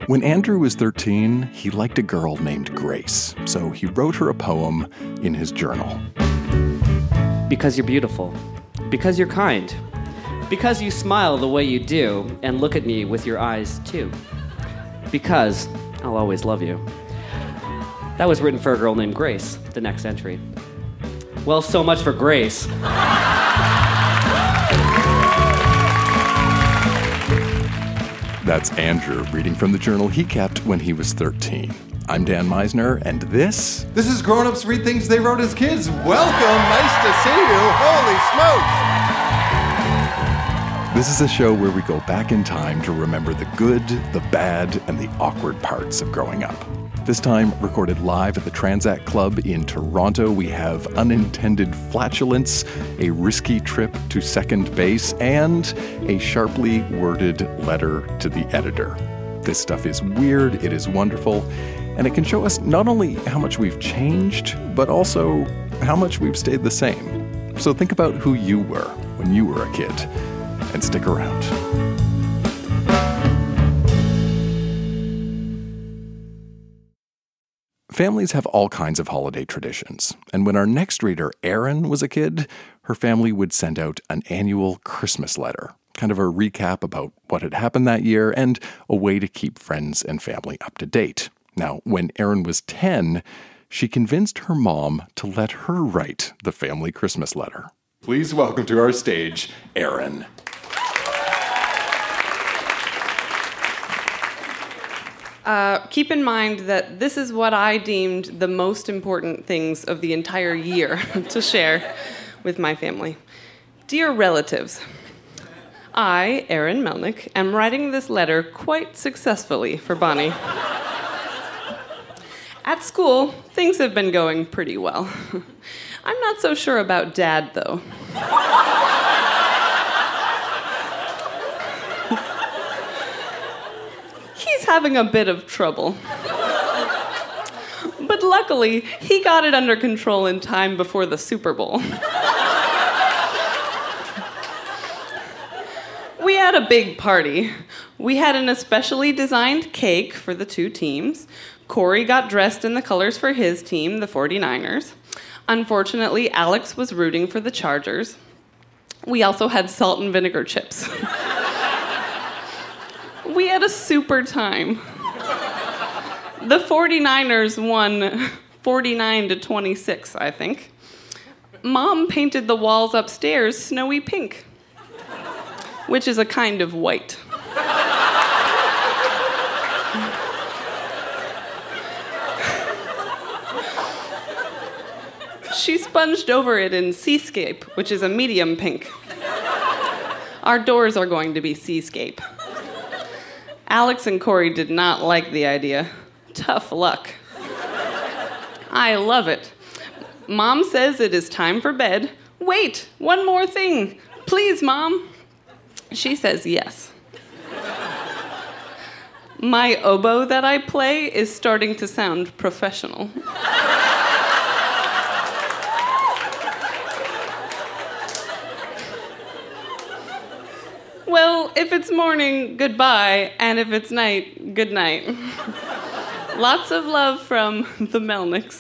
When Andrew was 13, he liked a girl named Grace, so he wrote her a poem in his journal. Because you're beautiful. Because you're kind. Because you smile the way you do and look at me with your eyes, too. Because I'll always love you. That was written for a girl named Grace, the next entry. Well, so much for Grace. That's Andrew reading from the journal he kept when he was 13. I'm Dan Meisner, and this is Grown Ups Read Things They Wrote as Kids. Welcome, nice to see you. Holy smokes! This is a show where we go back in time to remember the good, the bad, and the awkward parts of growing up. This time, recorded live at the Transact Club in Toronto, we have unintended flatulence, a risky trip to second base, and a sharply worded letter to the editor. This stuff is weird, it is wonderful, and it can show us not only how much we've changed, but also how much we've stayed the same. So think about who you were when you were a kid, and stick around. Families have all kinds of holiday traditions, and when our next reader, Erin, was a kid, her family would send out an annual Christmas letter, kind of a recap about what had happened that year and a way to keep friends and family up to date. Now, when Erin was 10, she convinced her mom to let her write the family Christmas letter. Please welcome to our stage, Erin. Keep in mind that this is what I deemed the most important things of the entire year to share with my family. Dear relatives, I, Erin Melnick, am writing this letter quite successfully for Bonnie. At school, things have been going pretty well. I'm not so sure about Dad, though. He's having a bit of trouble. But luckily, he got it under control in time before the Super Bowl. We had a big party. We had an especially designed cake for the two teams. Corey got dressed in the colors for his team, the 49ers. Unfortunately, Alex was rooting for the Chargers. We also had salt and vinegar chips. We had a super time. The 49ers won 49-26, I think. Mom painted the walls upstairs snowy pink, which is a kind of white. She sponged over it in seascape, which is a medium pink. Our doors are going to be seascape. Alex and Corey did not like the idea. Tough luck. I love it. Mom says it is time for bed. Wait, one more thing. Please, Mom. She says yes. My oboe that I play is starting to sound professional. Well, if it's morning, goodbye, and if it's night, good night. Lots of love from the Melnicks.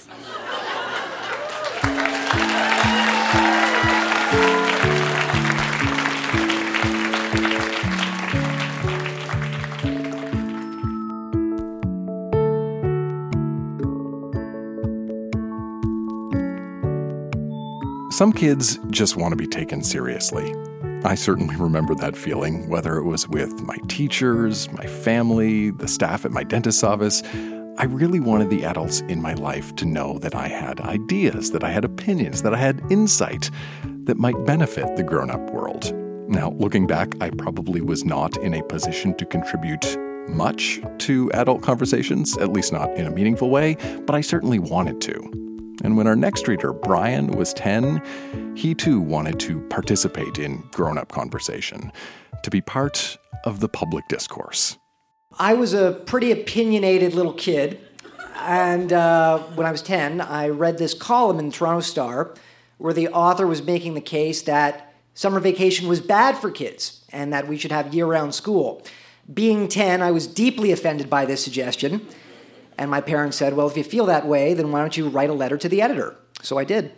Some kids just want to be taken seriously. I certainly remember that feeling, whether it was with my teachers, my family, the staff at my dentist's office. I really wanted the adults in my life to know that I had ideas, that I had opinions, that I had insight that might benefit the grown-up world. Now, looking back, I probably was not in a position to contribute much to adult conversations, at least not in a meaningful way, but I certainly wanted to. And when our next reader, Brian, was 10, he too wanted to participate in grown-up conversation, to be part of the public discourse. I was a pretty opinionated little kid, and when I was 10, I read this column in the Toronto Star where the author was making the case that summer vacation was bad for kids and that we should have year-round school. Being 10, I was deeply offended by this suggestion. And my parents said, well, if you feel that way, then why don't you write a letter to the editor? So I did.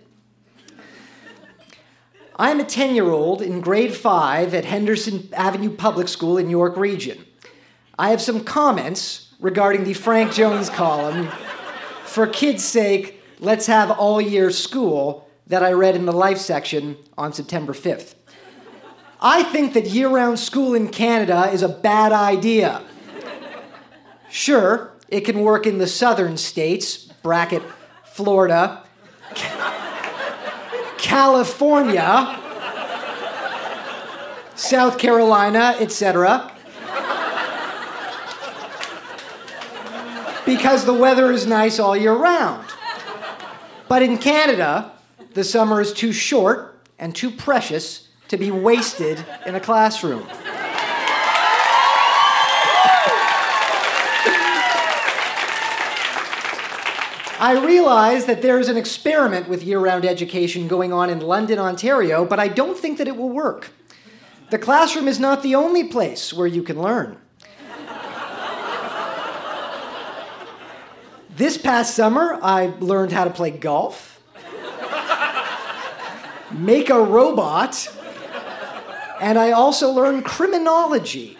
I'm a 10-year-old in grade 5 at Henderson Avenue Public School in York Region. I have some comments regarding the Frank Jones column, For Kids' Sake, Let's Have All Year School, that I read in the Life section on September 5th. I think that year-round school in Canada is a bad idea. Sure, it can work in the southern states, bracket Florida, California, South Carolina, etc. Because the weather is nice all year round. But in Canada, the summer is too short and too precious to be wasted in a classroom. I realize that there is an experiment with year-round education going on in London, Ontario, but I don't think that it will work. The classroom is not the only place where you can learn. This past summer, I learned how to play golf, make a robot, and I also learned criminology.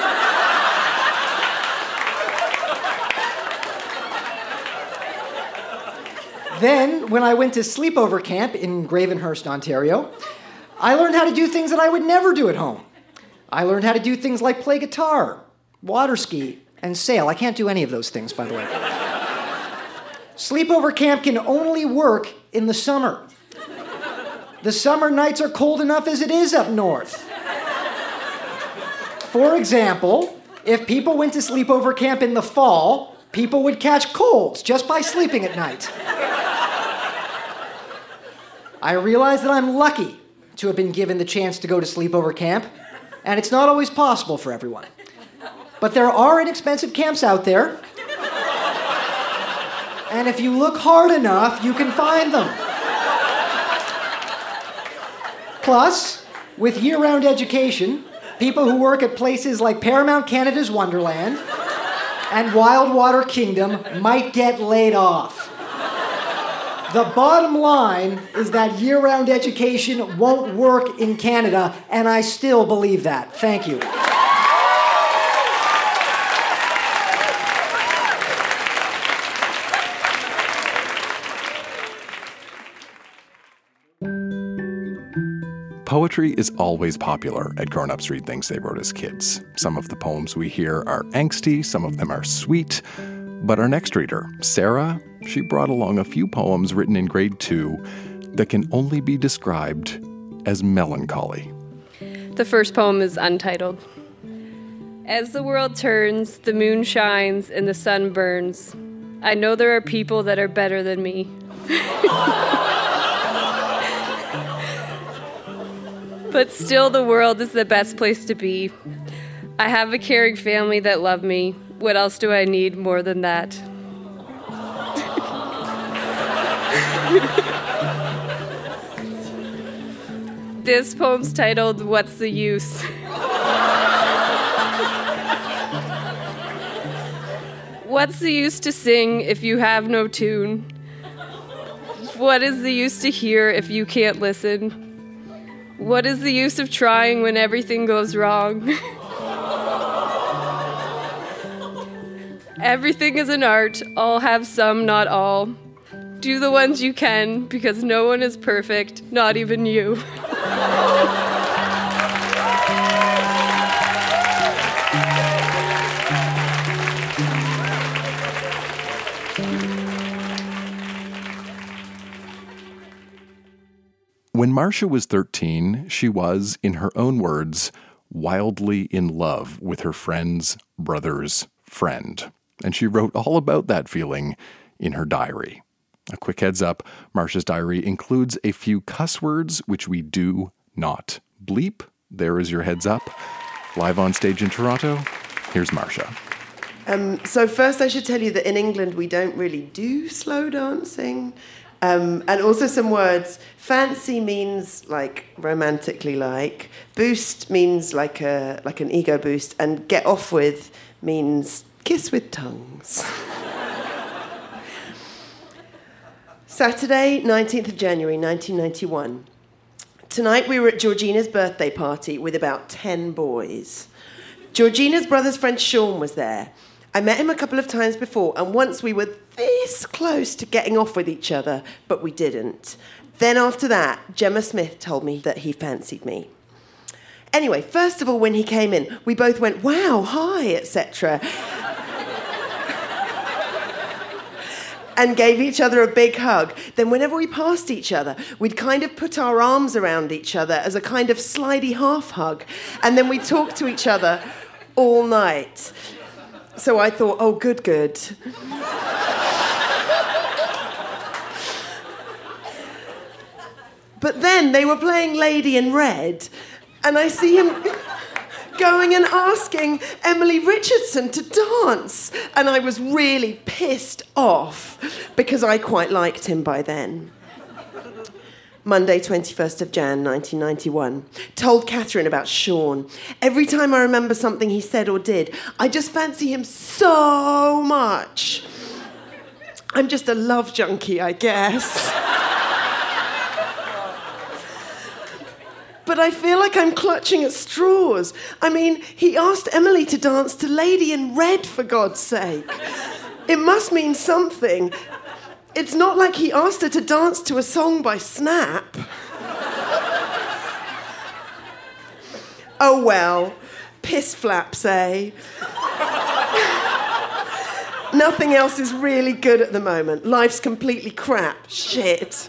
Then, when I went to sleepover camp in Gravenhurst, Ontario, I learned how to do things that I would never do at home. I learned how to do things like play guitar, water ski, and sail. I can't do any of those things, by the way. Sleepover camp can only work in the summer. The summer nights are cold enough as it is up north. For example, if people went to sleepover camp in the fall, people would catch colds just by sleeping at night. I realize that I'm lucky to have been given the chance to go to sleepover camp, and it's not always possible for everyone. But there are inexpensive camps out there, and if you look hard enough, you can find them. Plus, with year-round education, people who work at places like Paramount Canada's Wonderland and Wildwater Kingdom might get laid off. The bottom line is that year-round education won't work in Canada, and I still believe that. Thank you. Poetry is always popular at Grown Ups Read Things They Wrote as Kids. Some of the poems we hear are angsty, some of them are sweet. But our next reader, Sarah, she brought along a few poems written in grade 2 that can only be described as melancholy. The first poem is untitled. As the world turns, the moon shines, and the sun burns, I know there are people that are better than me. But still, the world is the best place to be. I have a caring family that love me. What else do I need more than that? This poem's titled, What's the Use? What's the use to sing if you have no tune? What is the use to hear if you can't listen? What is the use of trying when everything goes wrong? Everything is an art, all have some, not all. Do the ones you can, because no one is perfect, not even you. When Marcia was 13, she was, in her own words, wildly in love with her friend's brother's friend. And she wrote all about that feeling in her diary. A quick heads up, Marcia's diary includes a few cuss words which we do not bleep. There is your heads up. Live on stage in Toronto, here's Marcia. So first I should tell you that in England we don't really do slow dancing. And also some words. Fancy means like romantically like. Boost means like an ego boost. And get off with means kiss with tongues. Saturday, 19th of January, 1991. Tonight we were at Georgina's birthday party with about 10 boys. Georgina's brother's friend Sean was there. I met him a couple of times before, and once we were this close to getting off with each other, but we didn't. Then after that, Gemma Smith told me that he fancied me. Anyway, first of all, when he came in, we both went, wow, hi, etc. and gave each other a big hug. Then whenever we passed each other, we'd kind of put our arms around each other as a kind of slidey half hug. And then we'd talk to each other all night. So I thought, oh, good. But then they were playing Lady in Red, and I see him going and asking Emily Richardson to dance. And I was really pissed off because I quite liked him by then. Monday, 21st of Jan, 1991. Told Catherine about Sean. Every time I remember something he said or did, I just fancy him so much. I'm just a love junkie, I guess. But I feel like I'm clutching at straws. I mean, he asked Emily to dance to Lady in Red, for God's sake. It must mean something. It's not like he asked her to dance to a song by Snap. Oh well, piss flaps, eh? Nothing else is really good at the moment. Life's completely crap. Shit.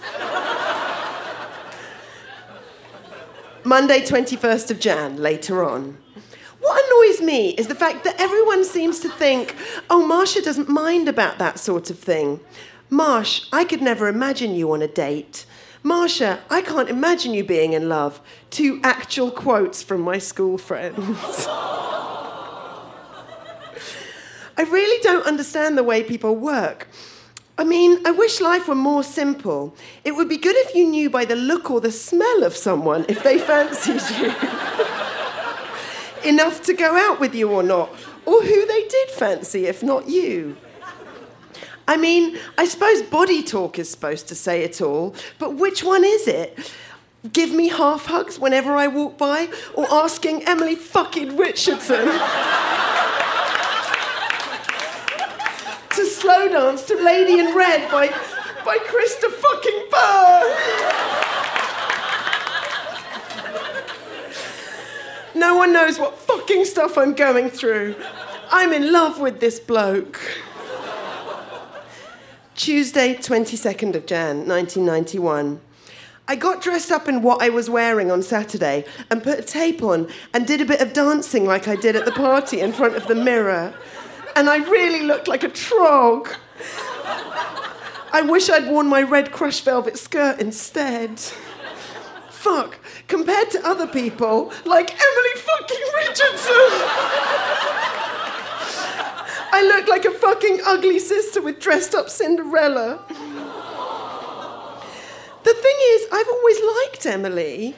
Monday, 21st of Jan, later on. What annoys me is the fact that everyone seems to think, oh, Marsha doesn't mind about that sort of thing. Marsh, I could never imagine you on a date. Marsha, I can't imagine you being in love. 2 actual quotes from my school friends. I really don't understand the way people work. I mean, I wish life were more simple. It would be good if you knew by the look or the smell of someone if they fancied you. Enough to go out with you or not, or who they did fancy if not you. I mean, I suppose body talk is supposed to say it all, but which one is it? Give me half hugs whenever I walk by, or asking Emily fucking Richardson to slow dance to Lady in Red by Krista fucking Burr. No one knows what fucking stuff I'm going through. I'm in love with this bloke. Tuesday, 22nd of Jan, 1991. I got dressed up in what I was wearing on Saturday and put a tape on and did a bit of dancing like I did at the party in front of the mirror. And I really looked like a trog. I wish I'd worn my red crushed velvet skirt instead. Fuck, compared to other people, like Emily fucking Richardson, I look like a fucking ugly sister with dressed up Cinderella. The thing is, I've always liked Emily.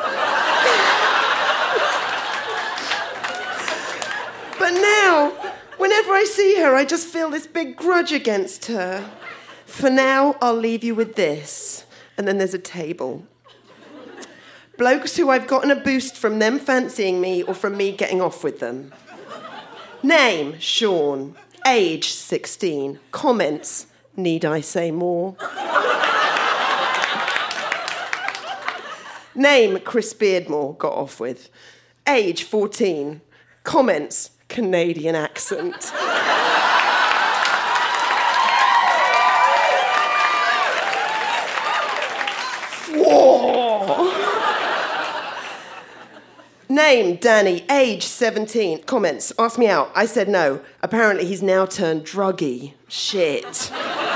But now, whenever I see her, I just feel this big grudge against her. For now, I'll leave you with this. And then there's a table. Blokes who I've gotten a boost from them fancying me or from me getting off with them. Name, Sean. Age, 16. Comments, need I say more? Name, Chris Beardmore, got off with. Age, 14. Comments, Canadian accent. Whoa. Name, Danny, age 17. Comments, asked me out. I said no. Apparently he's now turned druggy. Shit.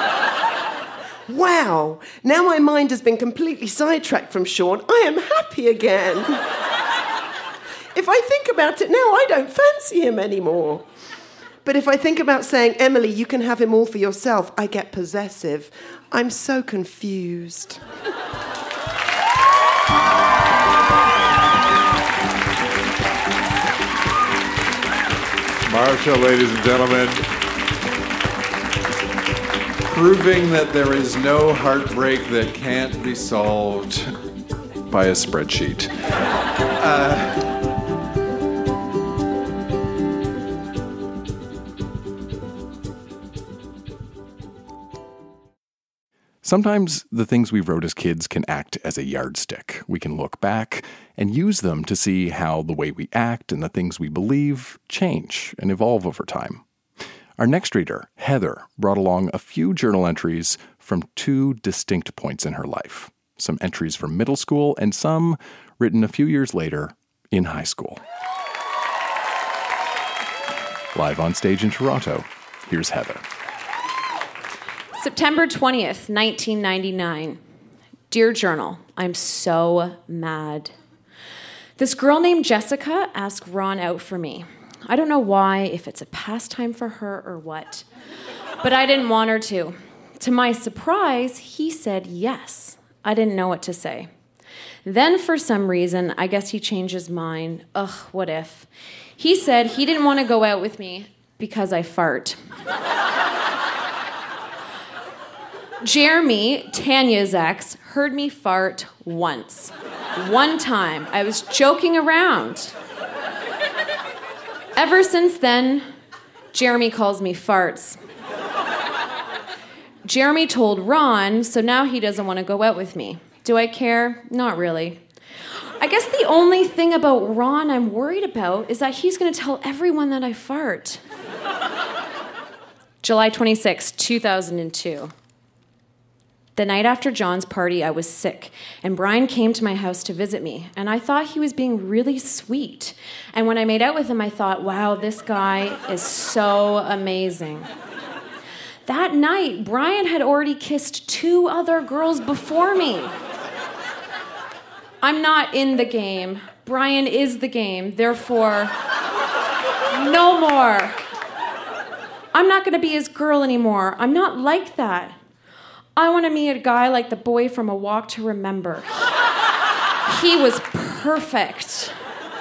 Wow, now my mind has been completely sidetracked from Sean. I am happy again. If I think about it now, I don't fancy him anymore. But if I think about saying, Emily, you can have him all for yourself, I get possessive. I'm so confused. Marsha, ladies and gentlemen, proving that there is no heartbreak that can't be solved by a spreadsheet. Sometimes the things we wrote as kids can act as a yardstick. We can look back and use them to see how the way we act and the things we believe change and evolve over time. Our next reader, Heather, brought along a few journal entries from two distinct points in her life. Some entries from middle school and some written a few years later in high school. Live on stage in Toronto, here's Heather. September 20th, 1999. Dear Journal, I'm so mad. This girl named Jessica asked Ron out for me. I don't know why, if it's a pastime for her or what, but I didn't want her to. To my surprise, he said yes. I didn't know what to say. Then, for some reason, I guess he changed his mind. Ugh, what if? He said he didn't want to go out with me because I fart. Jeremy, Tanya's ex, heard me fart once. One time. I was joking around. Ever since then, Jeremy calls me farts. Jeremy told Ron, so now he doesn't want to go out with me. Do I care? Not really. I guess the only thing about Ron I'm worried about is that he's going to tell everyone that I fart. July 26, 2002. The night after John's party, I was sick, and Brian came to my house to visit me, and I thought he was being really sweet. And when I made out with him, I thought, wow, this guy is so amazing. That night, Brian had already kissed 2 other girls before me. I'm not in the game. Brian is the game. Therefore, no more. I'm not going to be his girl anymore. I'm not like that. I want to meet a guy like the boy from A Walk to Remember. He was perfect.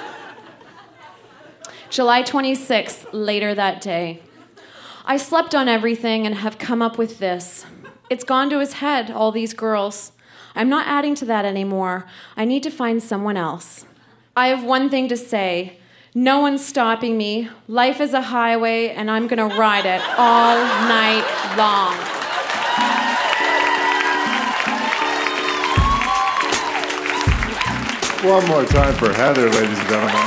July 26th, later that day. I slept on everything and have come up with this. It's gone to his head, all these girls. I'm not adding to that anymore. I need to find someone else. I have one thing to say. No one's stopping me. Life is a highway, and I'm going to ride it all night long. One more time for Heather, ladies and gentlemen.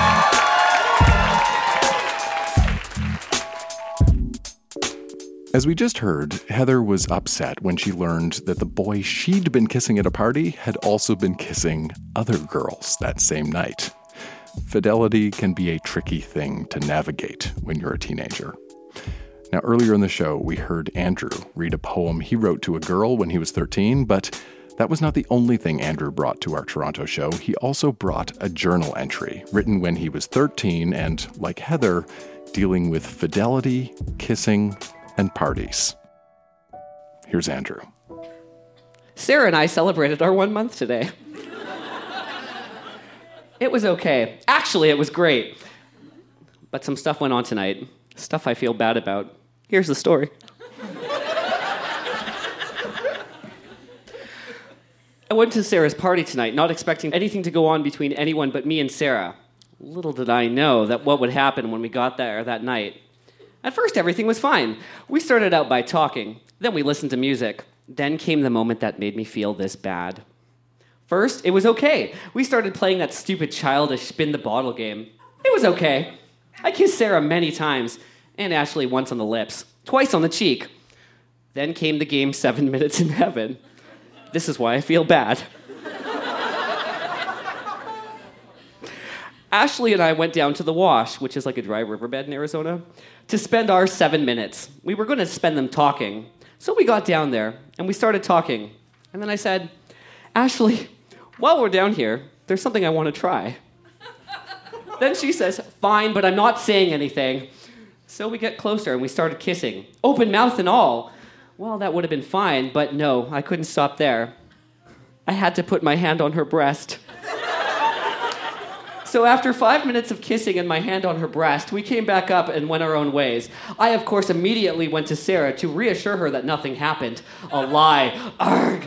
As we just heard, Heather was upset when she learned that the boy she'd been kissing at a party had also been kissing other girls that same night. Fidelity can be a tricky thing to navigate when you're a teenager. Now, earlier in the show, we heard Andrew read a poem he wrote to a girl when he was 13, but that was not the only thing Andrew brought to our Toronto show. He also brought a journal entry written when he was 13 and, like Heather, dealing with fidelity, kissing, and parties. Here's Andrew. Sarah and I celebrated our 1 month today. It was okay. Actually, it was great. But some stuff went on tonight. Stuff I feel bad about. Here's the story. I went to Sarah's party tonight, not expecting anything to go on between anyone but me and Sarah. Little did I know that what would happen when we got there that night. At first, everything was fine. We started out by talking. Then we listened to music. Then came the moment that made me feel this bad. First, it was okay. We started playing that stupid childish spin the bottle game. It was okay. I kissed Sarah many times, and Ashley once on the lips, twice on the cheek. Then came the game 7 Minutes in Heaven. This is why I feel bad. Ashley and I went down to the Wash, which is like a dry riverbed in Arizona, to spend our 7 minutes. We were going to spend them talking. So we got down there, and we started talking. And then I said, Ashley, while we're down here, there's something I want to try. Then she says, fine, but I'm not saying anything. So we get closer and we started kissing, open mouth and all. Well, that would have been fine, but no, I couldn't stop there. I had to put my hand on her breast. So after 5 minutes of kissing and my hand on her breast, we came back up and went our own ways. I, of course, immediately went to Sarah to reassure her that nothing happened. A lie. Arg!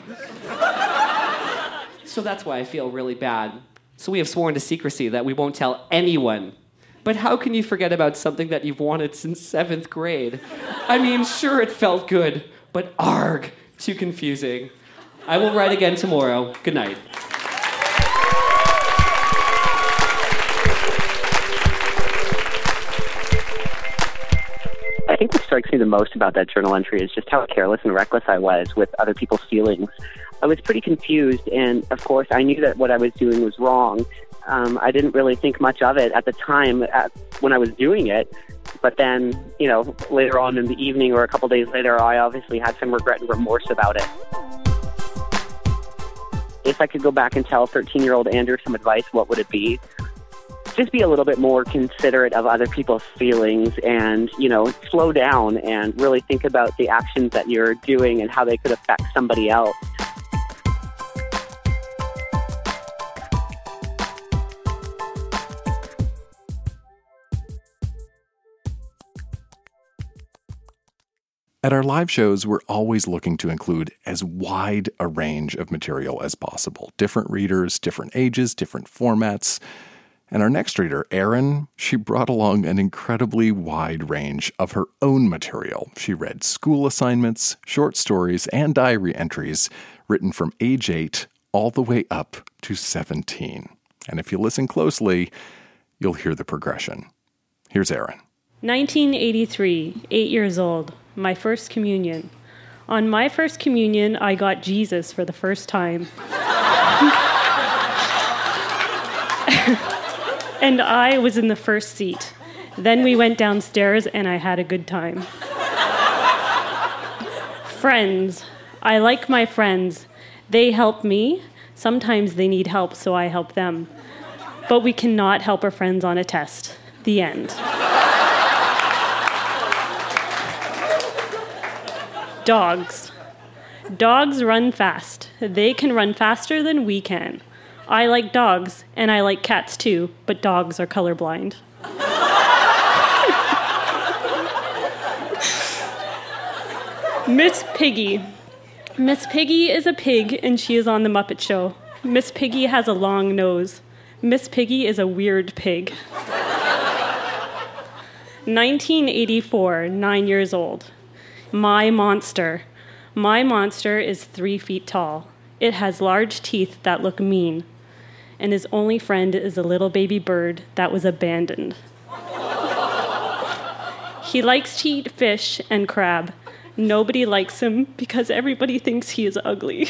So that's why I feel really bad. So we have sworn to secrecy that we won't tell anyone. But how can you forget about something that you've wanted since 7th grade? I mean, sure, it felt good, but arg, too confusing. I will write again tomorrow. Good night. I think what strikes me the most about that journal entry is just how careless and reckless I was with other people's feelings. I was pretty confused, and of course I knew that what I was doing was wrong. I didn't really think much of it at the time when I was doing it, but then, later on in the evening or a couple days later, I obviously had some regret and remorse about it. If I could go back and tell 13-year-old Andrew some advice, what would it be? Just be a little bit more considerate of other people's feelings and, slow down and really think about the actions that you're doing and how they could affect somebody else. At our live shows, we're always looking to include as wide a range of material as possible. Different readers, different ages, different formats. And our next reader, Erin, she brought along an incredibly wide range of her own material. She read school assignments, short stories, and diary entries written from age 8 all the way up to 17. And if you listen closely, you'll hear the progression. Here's Erin. 1983, 8 years old, my first communion. On my first communion, I got Jesus for the first time. And I was in the first seat. Then we went downstairs and I had a good time. Friends. I like my friends. They help me. Sometimes they need help, so I help them. But we cannot help our friends on a test. The end. Dogs. Dogs run fast. They can run faster than we can. I like dogs, and I like cats too, but dogs are colorblind. Miss Piggy. Miss Piggy is a pig, and she is on The Muppet Show. Miss Piggy has a long nose. Miss Piggy is a weird pig. 1984, 9 years old. My monster. My monster is 3 feet tall. It has large teeth that look mean. And his only friend is a little baby bird that was abandoned. He likes to eat fish and crab. Nobody likes him because everybody thinks he is ugly.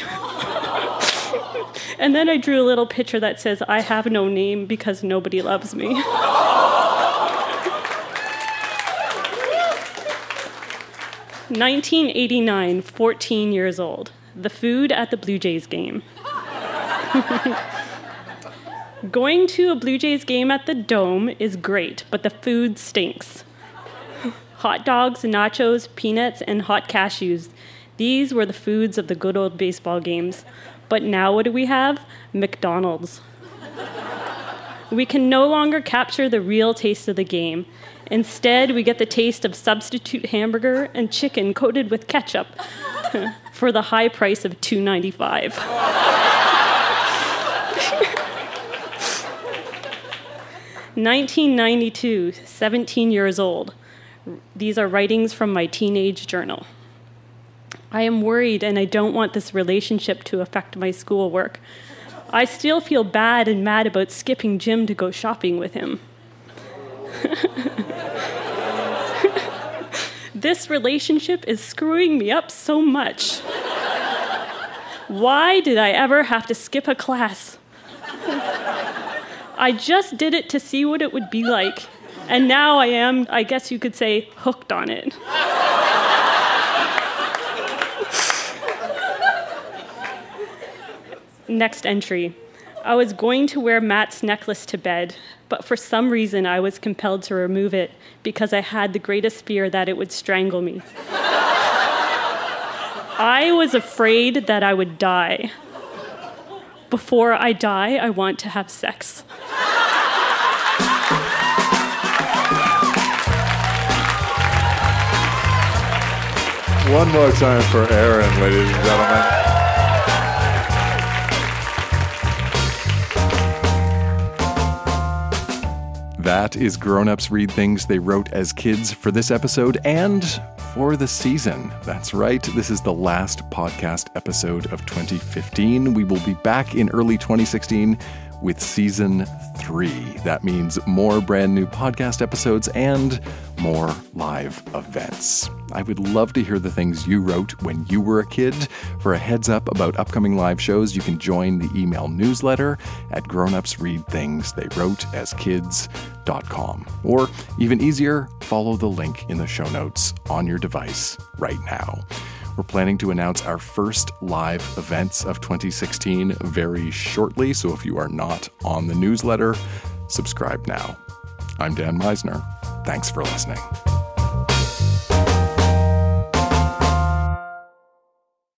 And then I drew a little picture that says, I have no name because nobody loves me. 1989, 14 years old. The food at the Blue Jays game. Going to a Blue Jays game at the Dome is great, but the food stinks. Hot dogs, nachos, peanuts, and hot cashews. These were the foods of the good old baseball games. But now what do we have? McDonald's. We can no longer capture the real taste of the game. Instead, we get the taste of substitute hamburger and chicken coated with ketchup for the high price of $2.95. 1992, 17 years old. These are writings from my teenage journal. I am worried and I don't want this relationship to affect my schoolwork. I still feel bad and mad about skipping gym to go shopping with him. This relationship is screwing me up so much. Why did I ever have to skip a class? I just did it to see what it would be like. And now I am, I guess you could say, hooked on it. Next entry. I was going to wear Matt's necklace to bed, but for some reason I was compelled to remove it because I had the greatest fear that it would strangle me. I was afraid that I would die. Before I die, I want to have sex. One more time for Aaron, ladies and gentlemen. That is Grown Ups Read Things They Wrote as Kids for this episode and for the season. That's right, this is the last podcast episode of 2015. We will be back in early 2016 with season 3. That means more brand new podcast episodes and more live events. I would love to hear the things you wrote when you were a kid. For a heads up about upcoming live shows, you can join the email newsletter at grownupsreadthingsthaywroteaskids.com. Or even easier, follow the link in the show notes on your device right now. We're planning to announce our first live events of 2016 very shortly, so if you are not on the newsletter, subscribe now. I'm Dan Meisner. Thanks for listening.